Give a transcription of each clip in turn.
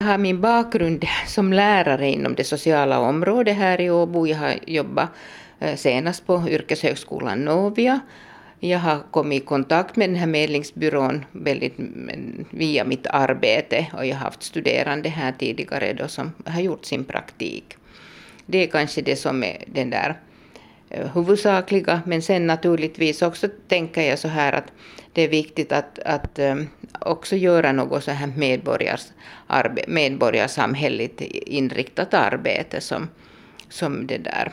har min bakgrund som lärare inom det sociala området här i Åbo. Jag har jobbat senast på yrkeshögskolan Novia. Jag har kommit i kontakt med den här medlingsbyrån väldigt via mitt arbete, och jag har haft studerande här tidigare då som har gjort sin praktik. Det är kanske det som är den där huvudsakliga, men sen naturligtvis också tänker jag så här att det är viktigt att också göra något så här medborgarsamhälleligt inriktat arbete som det där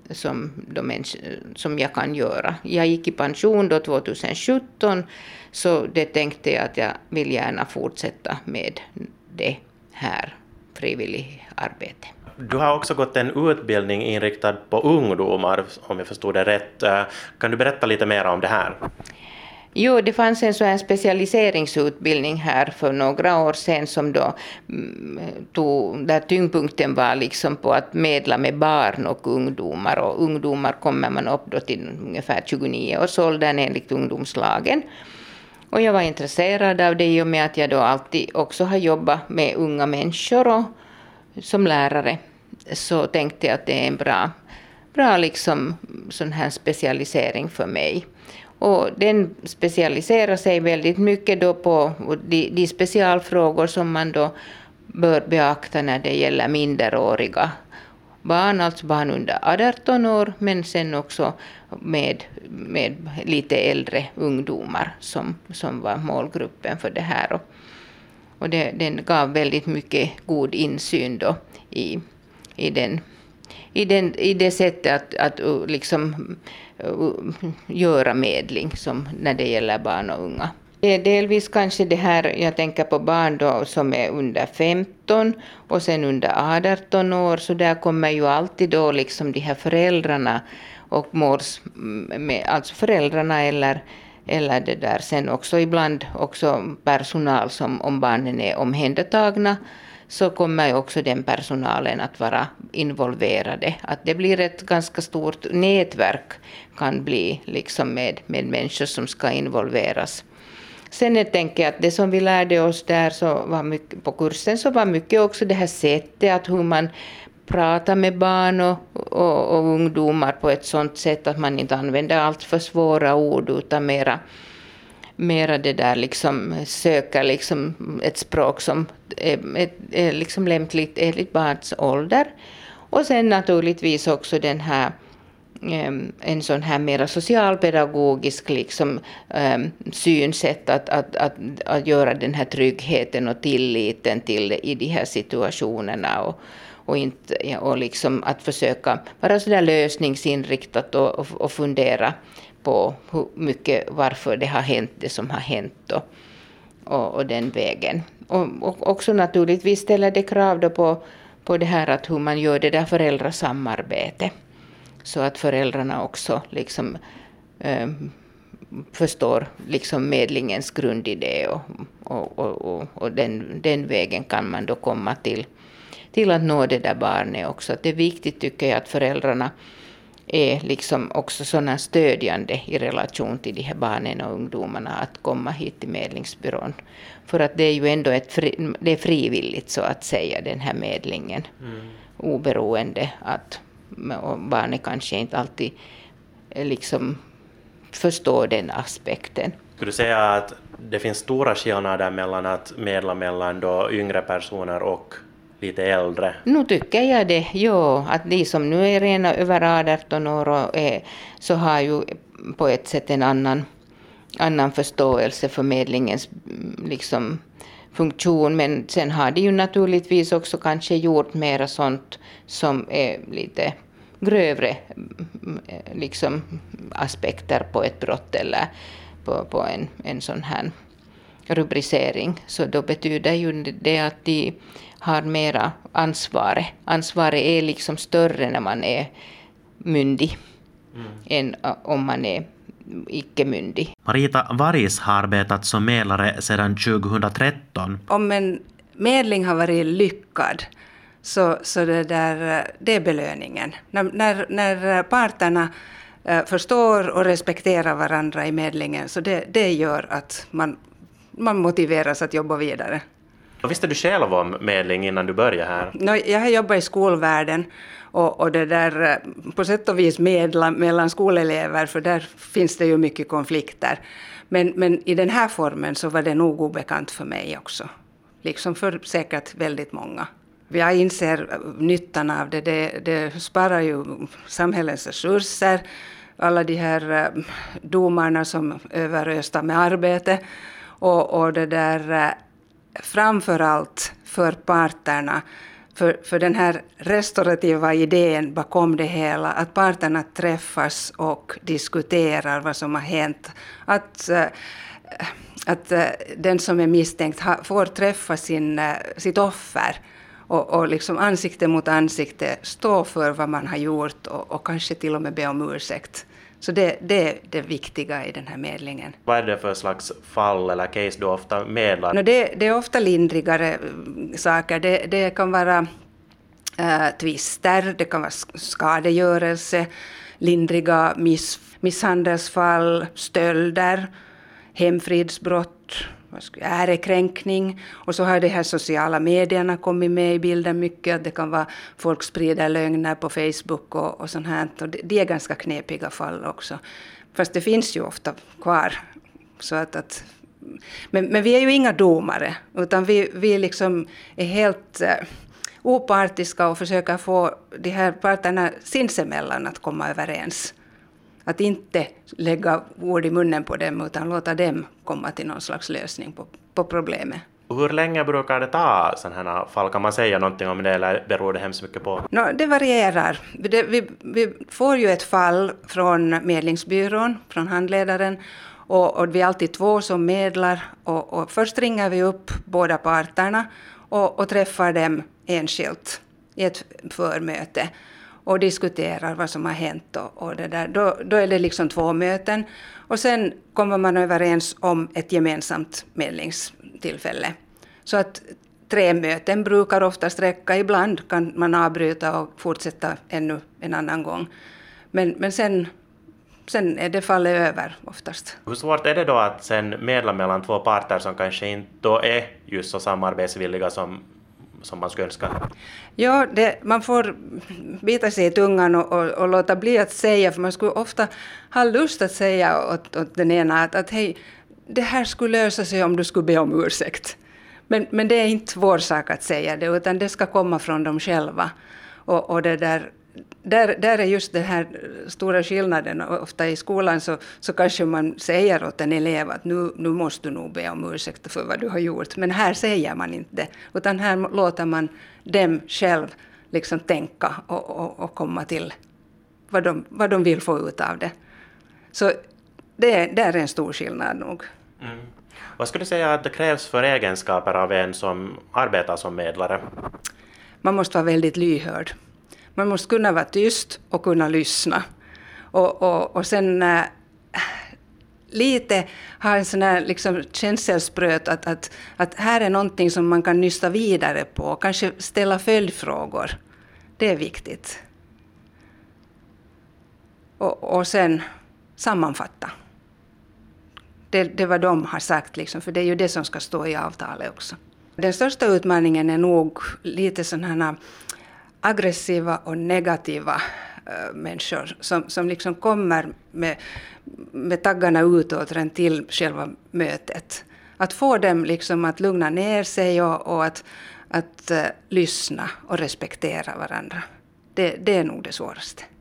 som jag kan göra. Jag gick i pension då 2017, så det tänkte jag att jag vill gärna fortsätta med det här frivilligarbete. Du har också gått en utbildning inriktad på ungdomar, om jag förstod det rätt. Kan du berätta lite mer om det här? Jo, det fanns en sån här specialiseringsutbildning här för några år sedan som då där tyngdpunkten var liksom på att medla med barn och ungdomar. Och ungdomar kommer man upp då till ungefär 29-årsåldern enligt ungdomslagen. Och jag var intresserad av det i och med att jag då alltid också har jobbat med unga människor och som lärare. Så tänkte jag att det är en bra liksom sån här specialisering för mig. Och den specialiserar sig väldigt mycket då på de specialfrågor som man då bör beakta när det gäller minderåriga barn, alltså barn under 18 år, men sen också med lite äldre ungdomar som var målgruppen för det här. Och den gav väldigt mycket god insyn då i det sättet att liksom göra medling som när det gäller barn och unga. Det är delvis kanske det här, jag tänker på barn då som är under 15 och sen under 18 år, så där kommer ju alltid då liksom de här föräldrarna och alltså föräldrarna eller det där sen också ibland också personal som om barnen är omhändertagna, så kommer också den personalen att vara involverade. Att det blir ett ganska stort nätverk kan bli liksom med människor som ska involveras. Sen tänker jag att det som vi lärde oss där så var mycket, på kursen, så var mycket också det här sättet att hur man pratar med barn och ungdomar på ett sådant sätt att man inte använder allt för svåra ord utan mera det där liksom söka liksom ett språk som är liksom lämpligt enligt barns ålder. Och sen naturligtvis också den här en sån här mera socialpedagogisk liksom synsätt att göra den här tryggheten och tilliten till i de här situationerna och liksom att försöka vara så där lösningsinriktat och fundera på hur mycket, varför det har hänt det som har hänt och den vägen. Och också naturligtvis ställer det krav då på det här att hur man gör det där föräldrasamarbete. Så att föräldrarna också liksom förstår liksom medlingens grundidé och den vägen kan man då komma till att nå det där barnet också. Att det är viktigt tycker jag att föräldrarna är liksom också sådana stödjande i relation till de här barnen och ungdomarna att komma hit till medlingsbyrån. För att det är ju ändå det är frivilligt så att säga den här medlingen. Oberoende att barnet kanske inte alltid liksom förstår den aspekten. Skulle du säga att det finns stora skillnader mellan att medla mellan då yngre personer och lite äldre? Nu tycker jag det, ja. Att de som nu är rena över 18 år så har ju på ett sätt en annan förståelse för medlingens liksom funktion. Men sen har de ju naturligtvis också kanske gjort mera sånt som är lite grövre liksom aspekter på ett brott eller på en sån här rubricering. Så då betyder ju det att de har mera ansvar. Ansvaret är liksom större när man är myndig än om man är icke-myndig. Marita Varis har arbetat som medlare sedan 2013. Om en medling har varit lyckad så det är belöningen. När parterna förstår och respekterar varandra i medlingen, så det gör att man motiveras att jobba vidare. Vad visste du själv om medling innan du började här? Jag har jobbat i skolvärlden och det där på sätt och vis medla mellan skolelever, för där finns det ju mycket konflikter. Men i den här formen så var det nog obekant för mig också. Liksom för säkert väldigt många. Jag inser nyttan av det. Det sparar ju samhällets resurser. Alla de här domarna som överösta med arbete. Och det där framförallt för parterna. För den här restaurativa idén bakom det hela. Att parterna träffas och diskuterar vad som har hänt. Att den som är misstänkt får träffa sitt offer och liksom ansikte mot ansikte stå för vad man har gjort och kanske till och med be om ursäkt. Så det är det viktiga i den här medlingen. Vad är det för slags fall eller case du ofta medlar? Det är ofta lindrigare saker. Det kan vara tvister, det kan vara skadegörelse, lindriga misshandelsfall, stölder, hemfridsbrott, ärekränkning. Och så har de här sociala medierna kommit med i bilden mycket. Det kan vara folk sprider lögner på Facebook och sånt här. Och det är ganska knepiga fall också. Fast det finns ju ofta kvar. Så men vi är ju inga domare, utan vi liksom är helt opartiska och försöker få de här parterna sinsemellan att komma överens. Att inte lägga ord i munnen på dem, utan låta dem komma till någon slags lösning på problemet. Hur länge brukar det ta sådana här fall? Kan man säga någonting om det eller beror det hemskt mycket på? Det varierar. Vi får ju ett fall från medlingsbyrån, från handledaren. Och vi är alltid två som medlar. Och först ringer vi upp båda parterna och träffar dem enskilt i ett förmöte. Och diskuterar vad som har hänt och det där. Då är det liksom 2 möten. Och sen kommer man överens om ett gemensamt medlingstillfälle. Så att 3 möten brukar oftast räcka. Ibland kan man avbryta och fortsätta ännu en annan gång. Men sen är det fallet över oftast. Hur svårt är det då att sen medla mellan 2 parter som kanske inte då är just så samarbetsvilliga som man skulle önska? Ja, man får bita sig i tungan och låta bli att säga, för man skulle ofta ha lust att säga åt den ena att hej, det här skulle lösa sig om du skulle be om ursäkt. Men det är inte vår sak att säga det, utan det ska komma från dem själva. Och det där är just den här stora skillnaden. Ofta i skolan så kanske man säger åt en elev att nu måste du nog be om ursäkt för vad du har gjort. Men här säger man inte, utan här låter man dem själv liksom tänka och komma till vad de vill få ut av det. Så det är en stor skillnad nog. Mm. Vad skulle du säga att det krävs för egenskaper av en som arbetar som medlare? Man måste vara väldigt lyhörd. Man måste kunna vara tyst och kunna lyssna. Och sen lite ha en sån här liksom känselspröt att här är någonting som man kan nysta vidare på. Kanske ställa följdfrågor. Det är viktigt. Och sen sammanfatta. Det vad de har sagt, liksom, för det är ju det som ska stå i avtalet också. Den största utmaningen är nog lite sådana här aggressiva och negativa människor som liksom kommer med taggarna utåt redan till själva mötet. Att få dem liksom att lugna ner sig och att lyssna och respektera varandra. Det är nog det svåraste.